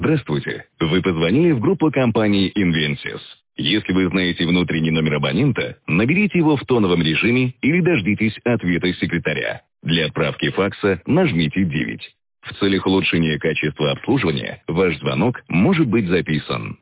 Здравствуйте. Вы позвонили в группу компании Invensys. Если вы знаете внутренний номер абонента, наберите его в тоновом режиме или дождитесь ответа секретаря. Для отправки факса нажмите 9. В целях улучшения качества обслуживания ваш звонок может быть записан.